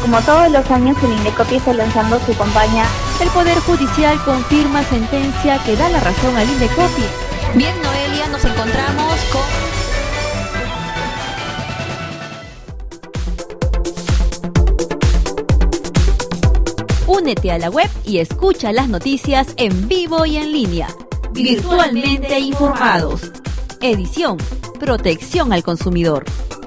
Como todos los años, el Indecopi está lanzando su campaña. El Poder Judicial confirma sentencia que da la razón al Indecopi. Bien, Noelia, nos encontramos con... Únete a la web y escucha las noticias en vivo y en línea. Virtualmente informados. Edición: Protección al consumidor.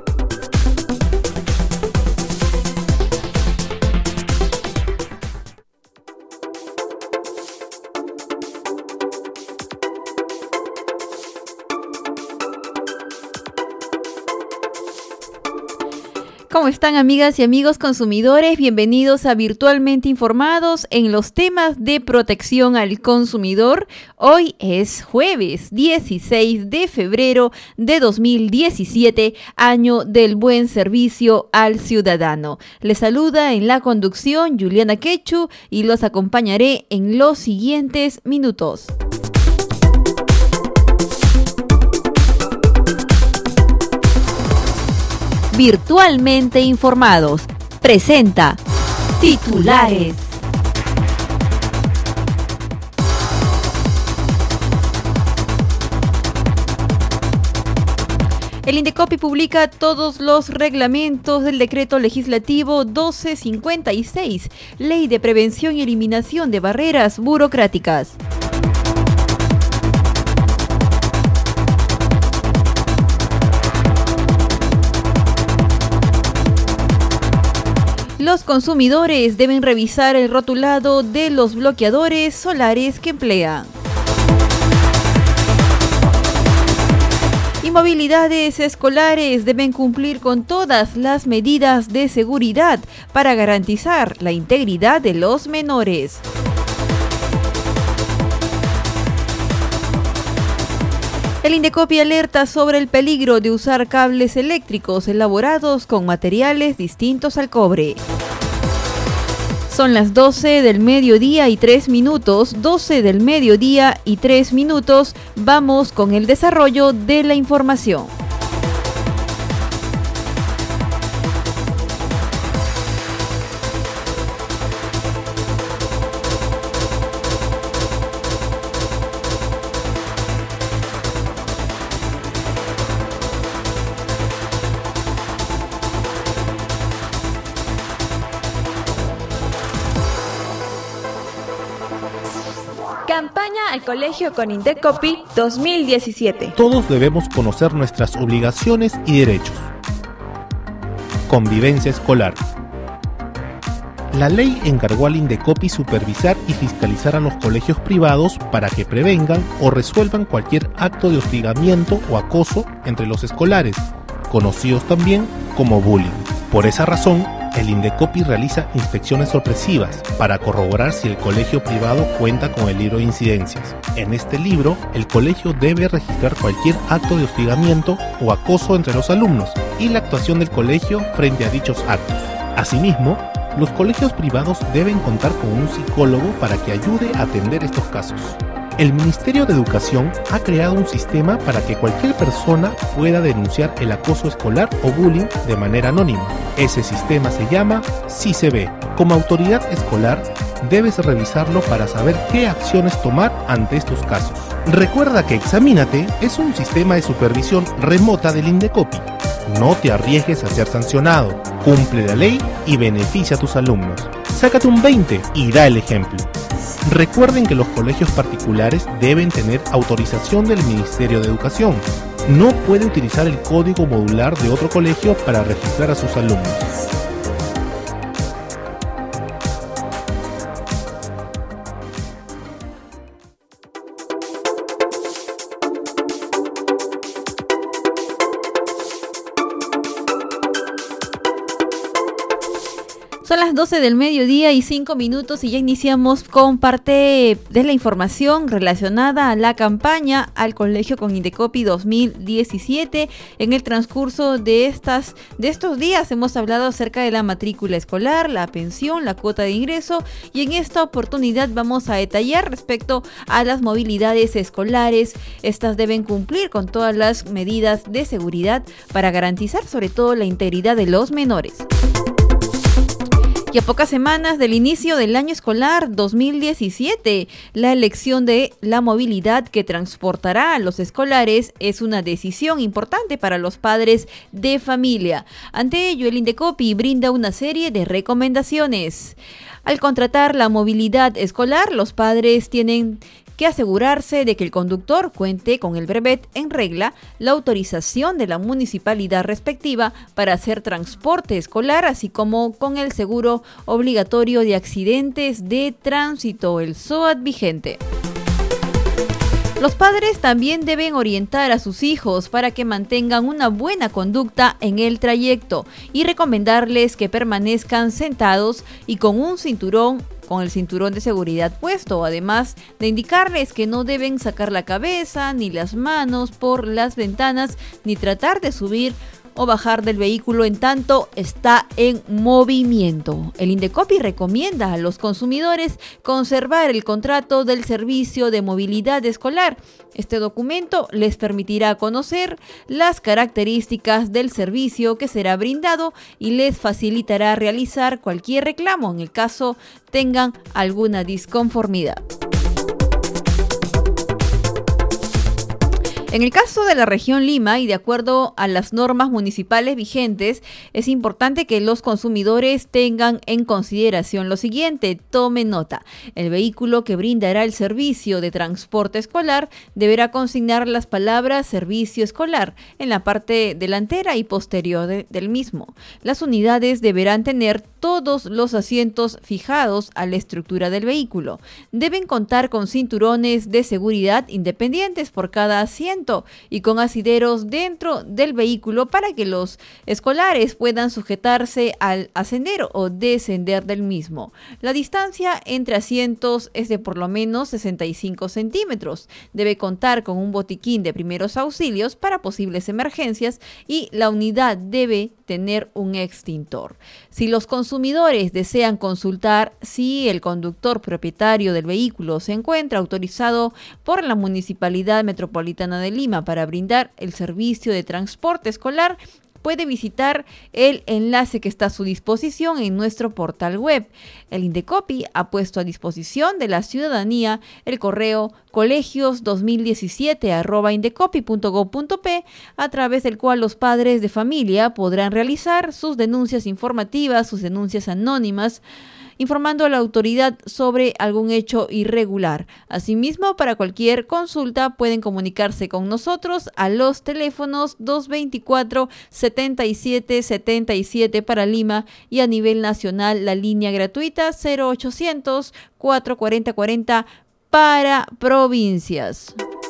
¿Cómo están, amigas y amigos consumidores? Bienvenidos a Virtualmente Informados en los temas de protección al consumidor. Hoy es jueves 16 de febrero de 2017, año del buen servicio al ciudadano. Les saluda en la conducción Juliana Quechu y los acompañaré en los siguientes minutos. Virtualmente Informados presenta titulares. El Indecopi publica todos los reglamentos del Decreto Legislativo 1256, Ley de Prevención y Eliminación de Barreras Burocráticas. Los consumidores deben revisar el rotulado de los bloqueadores solares que emplean. Y movilidades escolares deben cumplir con todas las medidas de seguridad para garantizar la integridad de los menores. El Indecopi alerta sobre el peligro de usar cables eléctricos elaborados con materiales distintos al cobre. Son las 12 del mediodía y 3 minutos, 12 del mediodía y 3 minutos. Vamos con el desarrollo de la información. Campaña al Colegio con Indecopi 2017. Todos debemos conocer nuestras obligaciones y derechos. Convivencia escolar. La ley encargó al Indecopi supervisar y fiscalizar a los colegios privados para que prevengan o resuelvan cualquier acto de hostigamiento o acoso entre los escolares, conocidos también como bullying. Por esa razón, el Indecopi realiza inspecciones sorpresivas para corroborar si el colegio privado cuenta con el libro de incidencias. En este libro, el colegio debe registrar cualquier acto de hostigamiento o acoso entre los alumnos y la actuación del colegio frente a dichos actos. Asimismo, los colegios privados deben contar con un psicólogo para que ayude a atender estos casos. El Ministerio de Educación ha creado un sistema para que cualquier persona pueda denunciar el acoso escolar o bullying de manera anónima. Ese sistema se llama SICB. Como autoridad escolar, debes revisarlo para saber qué acciones tomar ante estos casos. Recuerda que Examínate es un sistema de supervisión remota del Indecopi. No te arriesgues a ser sancionado, cumple la ley y beneficia a tus alumnos. Sácate un 20 y da el ejemplo. Recuerden que los colegios particulares deben tener autorización del Ministerio de Educación. No puede utilizar el código modular de otro colegio para registrar a sus alumnos. Son las 12 del mediodía y 5 minutos y ya iniciamos con parte de la información relacionada a la campaña al Colegio con Indecopi 2017. En el transcurso de estos días hemos hablado acerca de la matrícula escolar, la pensión, la cuota de ingreso, y en esta oportunidad vamos a detallar respecto a las movilidades escolares. Estas deben cumplir con todas las medidas de seguridad para garantizar sobre todo la integridad de los menores. Y a pocas semanas del inicio del año escolar 2017, la elección de la movilidad que transportará a los escolares es una decisión importante para los padres de familia. Ante ello, el Indecopi brinda una serie de recomendaciones. Al contratar la movilidad escolar, los padres tienen que asegurarse de que el conductor cuente con el brevet en regla, la autorización de la municipalidad respectiva para hacer transporte escolar, así como con el seguro obligatorio de accidentes de tránsito, el SOAT vigente. Los padres también deben orientar a sus hijos para que mantengan una buena conducta en el trayecto y recomendarles que permanezcan sentados y con el cinturón de seguridad puesto, además de indicarles que no deben sacar la cabeza ni las manos por las ventanas ni tratar de subir o bajar del vehículo en tanto está en movimiento. El Indecopi recomienda a los consumidores conservar el contrato del servicio de movilidad escolar. Este documento les permitirá conocer las características del servicio que será brindado y les facilitará realizar cualquier reclamo en el caso tengan alguna disconformidad. En el caso de la región Lima y de acuerdo a las normas municipales vigentes, es importante que los consumidores tengan en consideración lo siguiente. Tomen nota. El vehículo que brindará el servicio de transporte escolar deberá consignar las palabras servicio escolar en la parte delantera y posterior del mismo. Las unidades deberán tener todos los asientos fijados a la estructura del vehículo. Deben contar con cinturones de seguridad independientes por cada asiento y con asideros dentro del vehículo para que los escolares puedan sujetarse al ascender o descender del mismo. La distancia entre asientos es de por lo menos 65 centímetros. Debe contar con un botiquín de primeros auxilios para posibles emergencias y la unidad debe tener un extintor. Si los consumidores desean consultar si el conductor propietario del vehículo se encuentra autorizado por la Municipalidad Metropolitana de Lima para brindar el servicio de transporte escolar, puede visitar el enlace que está a su disposición en nuestro portal web. El Indecopi ha puesto a disposición de la ciudadanía el correo colegios2017@indecopi.gov.p, a través del cual los padres de familia podrán realizar sus denuncias informativas, sus denuncias anónimas, informando a la autoridad sobre algún hecho irregular. Asimismo, para cualquier consulta pueden comunicarse con nosotros a los teléfonos 224-7777 para Lima y a nivel nacional la línea gratuita 0800 440 40 para provincias.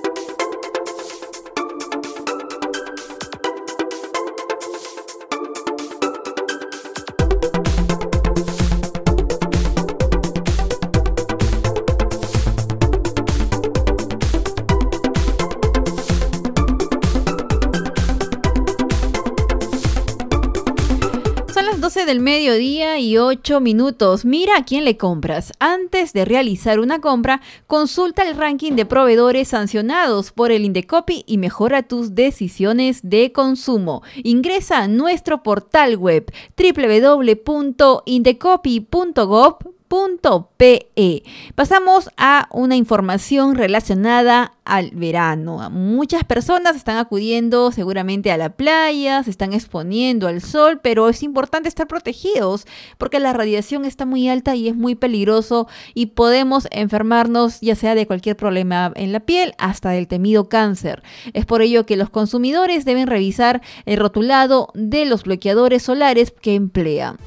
Son las 12 del mediodía y 8 minutos. Mira a quién le compras. Antes de realizar una compra, consulta el ranking de proveedores sancionados por el Indecopi y mejora tus decisiones de consumo. Ingresa a nuestro portal web www.indecopi.gov.pe. Pasamos a una información relacionada al verano. Muchas personas están acudiendo seguramente a la playa, se están exponiendo al sol, pero es importante estar protegidos porque la radiación está muy alta y es muy peligroso y podemos enfermarnos ya sea de cualquier problema en la piel hasta del temido cáncer. Es por ello que los consumidores deben revisar el rotulado de los bloqueadores solares que emplean.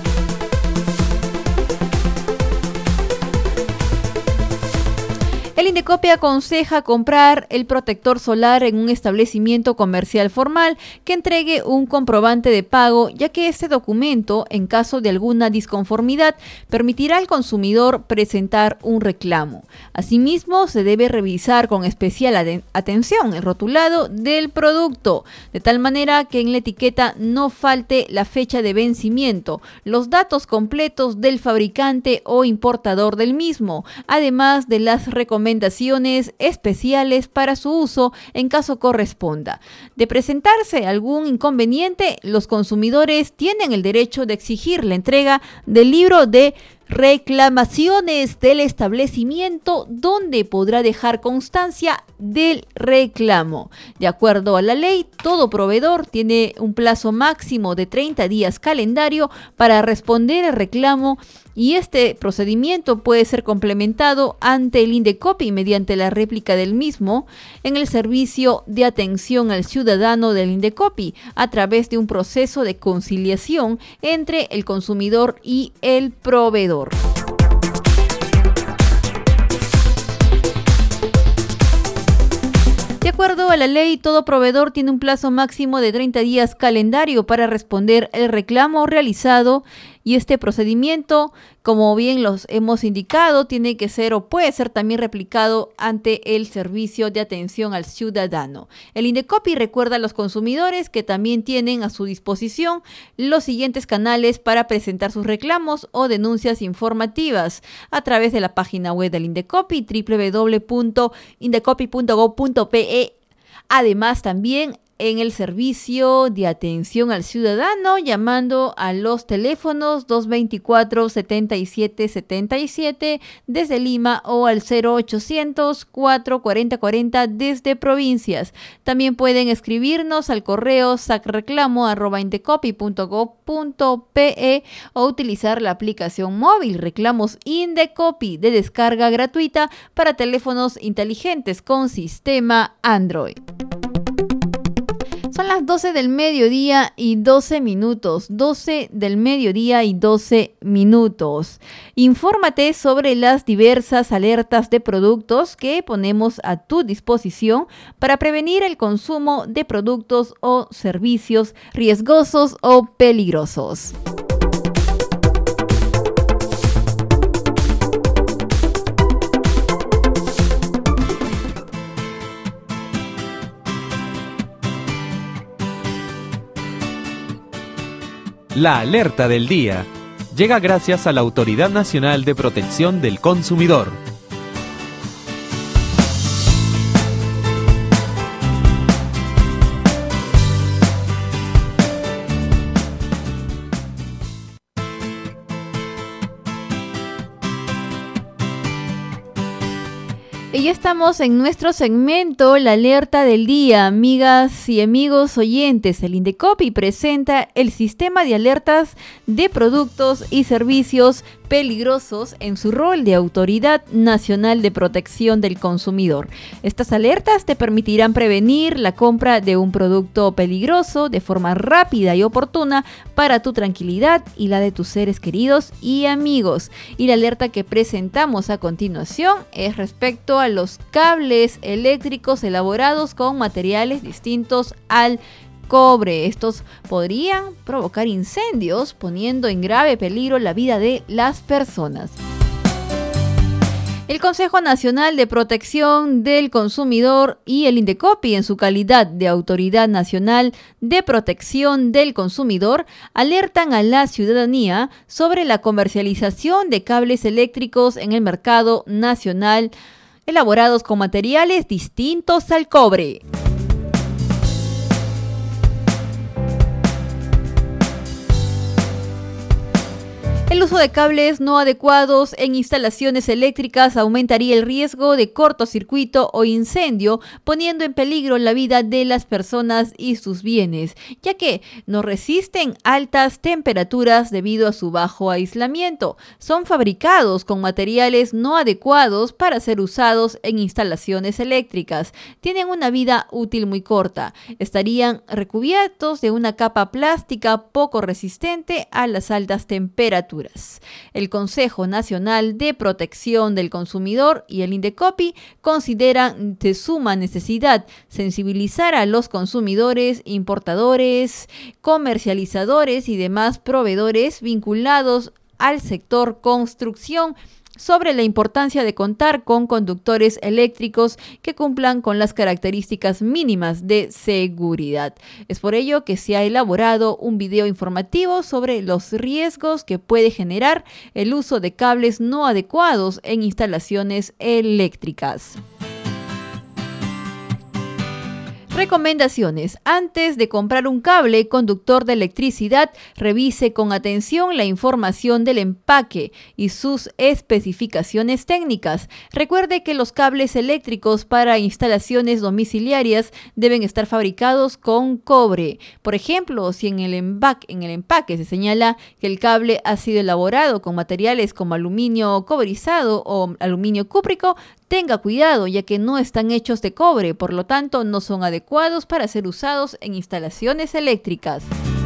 El Indecopi aconseja comprar el protector solar en un establecimiento comercial formal que entregue un comprobante de pago, ya que este documento, en caso de alguna disconformidad, permitirá al consumidor presentar un reclamo. Asimismo, se debe revisar con especial atención el rotulado del producto, de tal manera que en la etiqueta no falte la fecha de vencimiento, los datos completos del fabricante o importador del mismo, además de las recomendaciones recomendaciones especiales para su uso en caso corresponda. De presentarse algún inconveniente, los consumidores tienen el derecho de exigir la entrega del libro de reclamaciones del establecimiento, donde podrá dejar constancia del reclamo. De acuerdo a la ley, todo proveedor tiene un plazo máximo de 30 días calendario para responder al reclamo, y este procedimiento puede ser complementado ante el Indecopi mediante la réplica del mismo en el servicio de atención al ciudadano del Indecopi a través de un proceso de conciliación entre el consumidor y el proveedor. De acuerdo a la ley, todo proveedor tiene un plazo máximo de 30 días calendario para responder el reclamo realizado, y este procedimiento, como bien los hemos indicado, tiene que ser o puede ser también replicado ante el servicio de atención al ciudadano. El Indecopi recuerda a los consumidores que también tienen a su disposición los siguientes canales para presentar sus reclamos o denuncias informativas a través de la página web del Indecopi, www.indecopi.gov.pe. Además, también en el servicio de atención al ciudadano, llamando a los teléfonos 224-7777 desde Lima o al 0800-440-40 desde provincias. También pueden escribirnos al correo sacreclamo@indecopi.gov.pe o utilizar la aplicación móvil Reclamos Indecopi de descarga gratuita para teléfonos inteligentes con sistema Android. Son las 12 del mediodía y 12 minutos. 12 del mediodía y 12 minutos. Infórmate sobre las diversas alertas de productos que ponemos a tu disposición para prevenir el consumo de productos o servicios riesgosos o peligrosos. La alerta del día llega gracias a la Autoridad Nacional de Protección del Consumidor. Y ya estamos en nuestro segmento La Alerta del Día. Amigas y amigos oyentes, el Indecopi presenta el sistema de alertas de productos y servicios peligrosos en su rol de Autoridad Nacional de Protección del Consumidor. Estas alertas te permitirán prevenir la compra de un producto peligroso de forma rápida y oportuna para tu tranquilidad y la de tus seres queridos y amigos. Y la alerta que presentamos a continuación es respecto a los cables eléctricos elaborados con materiales distintos al cobre. Estos podrían provocar incendios, poniendo en grave peligro la vida de las personas. El Consejo Nacional de Protección del Consumidor y el Indecopi, en su calidad de Autoridad Nacional de Protección del Consumidor, alertan a la ciudadanía sobre la comercialización de cables eléctricos en el mercado nacional elaborados con materiales distintos al cobre. El uso de cables no adecuados en instalaciones eléctricas aumentaría el riesgo de cortocircuito o incendio, poniendo en peligro la vida de las personas y sus bienes, ya que no resisten altas temperaturas debido a su bajo aislamiento. Son fabricados con materiales no adecuados para ser usados en instalaciones eléctricas. Tienen una vida útil muy corta. Estarían recubiertos de una capa plástica poco resistente a las altas temperaturas. El Consejo Nacional de Protección del Consumidor y el Indecopi consideran de suma necesidad sensibilizar a los consumidores, importadores, comercializadores y demás proveedores vinculados al sector construcción sobre la importancia de contar con conductores eléctricos que cumplan con las características mínimas de seguridad. Es por ello que se ha elaborado un video informativo sobre los riesgos que puede generar el uso de cables no adecuados en instalaciones eléctricas. Recomendaciones. Antes de comprar un cable conductor de electricidad, revise con atención la información del empaque y sus especificaciones técnicas. Recuerde que los cables eléctricos para instalaciones domiciliarias deben estar fabricados con cobre. Por ejemplo, si en el empaque se señala que el cable ha sido elaborado con materiales como aluminio cobrizado o aluminio cúprico, tenga cuidado, ya que no están hechos de cobre, por lo tanto no son adecuados para ser usados en instalaciones eléctricas.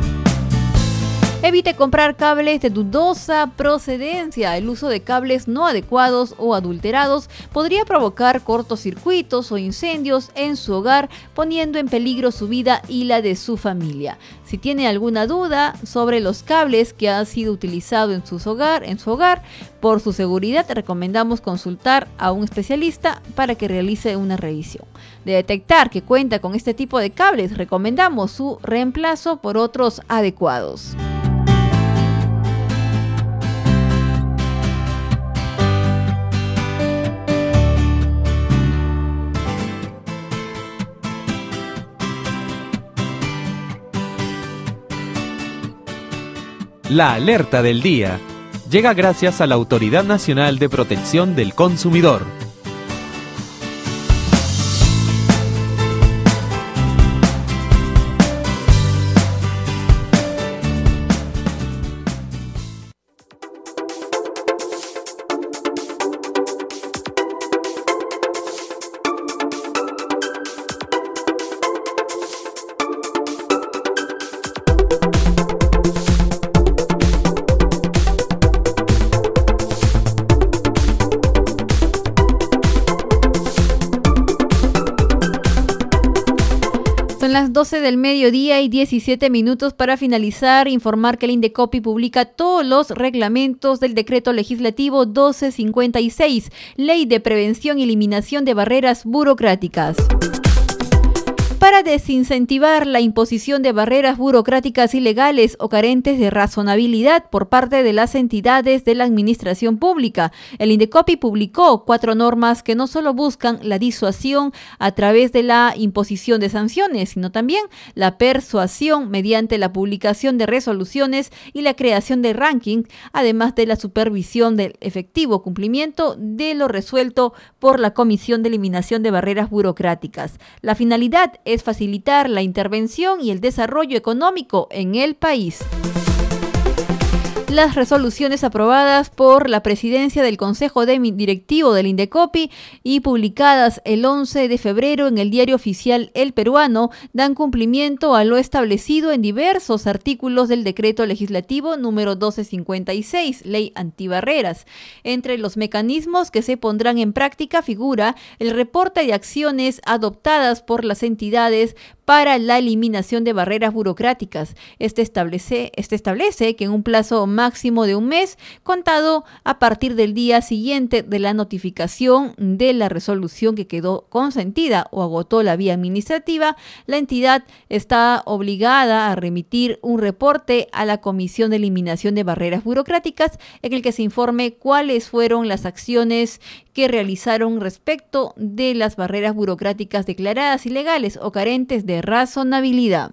Evite comprar cables de dudosa procedencia. El uso de cables no adecuados o adulterados podría provocar cortocircuitos o incendios en su hogar, poniendo en peligro su vida y la de su familia. Si tiene alguna duda sobre los cables que ha sido utilizado en su hogar, por su seguridad recomendamos consultar a un especialista para que realice una revisión. De detectar que cuenta con este tipo de cables, recomendamos su reemplazo por otros adecuados. La alerta del día llega gracias a la Autoridad Nacional de Protección del Consumidor. Son las 12 del mediodía y 17 minutos. Para finalizar, informar que el Indecopi publica todos los reglamentos del Decreto Legislativo 1256, Ley de Prevención y Eliminación de Barreras Burocráticas. Para desincentivar la imposición de barreras burocráticas ilegales o carentes de razonabilidad por parte de las entidades de la administración pública, el Indecopi publicó 4 normas que no solo buscan la disuasión a través de la imposición de sanciones, sino también la persuasión mediante la publicación de resoluciones y la creación de rankings, además de la supervisión del efectivo cumplimiento de lo resuelto por la Comisión de Eliminación de Barreras Burocráticas. La finalidad es facilitar la intervención y el desarrollo económico en el país. Las resoluciones aprobadas por la presidencia del Consejo Directivo del Indecopi y publicadas el 11 de febrero en el diario oficial El Peruano dan cumplimiento a lo establecido en diversos artículos del Decreto Legislativo número 1256, Ley Antibarreras. Entre los mecanismos que se pondrán en práctica figura el reporte de acciones adoptadas por las entidades para la eliminación de barreras burocráticas. Este establece que en un plazo máximo de un mes, contado a partir del día siguiente de la notificación de la resolución que quedó consentida o agotó la vía administrativa, la entidad está obligada a remitir un reporte a la Comisión de Eliminación de Barreras Burocráticas en el que se informe cuáles fueron las acciones que realizaron respecto de las barreras burocráticas declaradas ilegales o carentes de razonabilidad.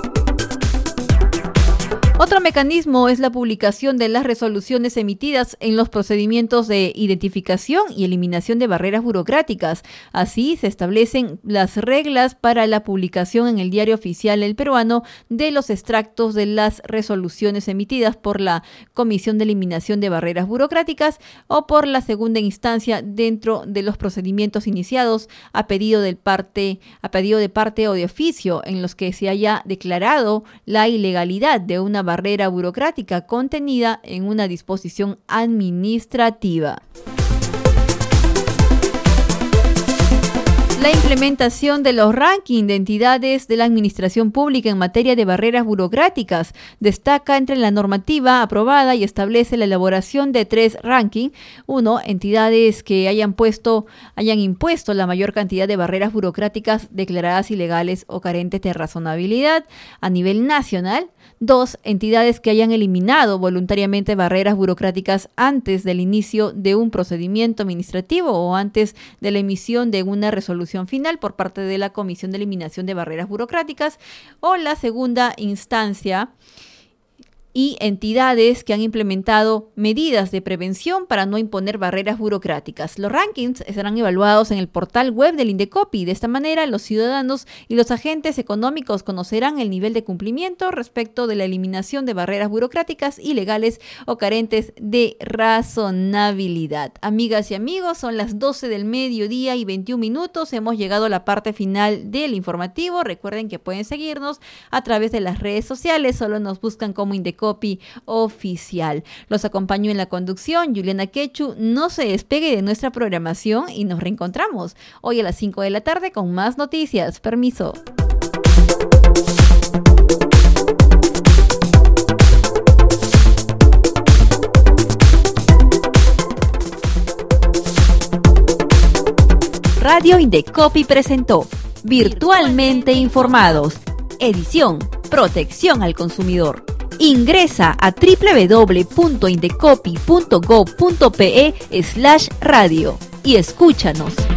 Otro mecanismo es la publicación de las resoluciones emitidas en los procedimientos de identificación y eliminación de barreras burocráticas. Así se establecen las reglas para la publicación en el diario oficial El Peruano de los extractos de las resoluciones emitidas por la Comisión de Eliminación de Barreras Burocráticas o por la segunda instancia dentro de los procedimientos iniciados a pedido de parte o de oficio en los que se haya declarado la ilegalidad de una barrera burocrática contenida en una disposición administrativa. La implementación de los rankings de entidades de la administración pública en materia de barreras burocráticas destaca entre la normativa aprobada y establece la elaboración de 3 rankings. 1. Entidades que hayan impuesto la mayor cantidad de barreras burocráticas declaradas ilegales o carentes de razonabilidad a nivel nacional. 2. Entidades que hayan eliminado voluntariamente barreras burocráticas antes del inicio de un procedimiento administrativo o antes de la emisión de una resolución final por parte de la Comisión de Eliminación de Barreras Burocráticas, o la segunda instancia, y entidades que han implementado medidas de prevención para no imponer barreras burocráticas. Los rankings serán evaluados en el portal web del Indecopi. De esta manera, los ciudadanos y los agentes económicos conocerán el nivel de cumplimiento respecto de la eliminación de barreras burocráticas ilegales o carentes de razonabilidad. Amigas y amigos, son las 12 del mediodía y 21 minutos. Hemos llegado a la parte final del informativo. Recuerden que pueden seguirnos a través de las redes sociales. Solo nos buscan como Indecopi oficial. Los acompaño en la conducción, Juliana Quechu. No se despegue de nuestra programación y nos reencontramos hoy a las 5 de la tarde con más noticias. Permiso. Radio Indecopi presentó Virtualmente Informados. Edición Protección al Consumidor. Ingresa a www.indecopi.gov.pe/radio y escúchanos.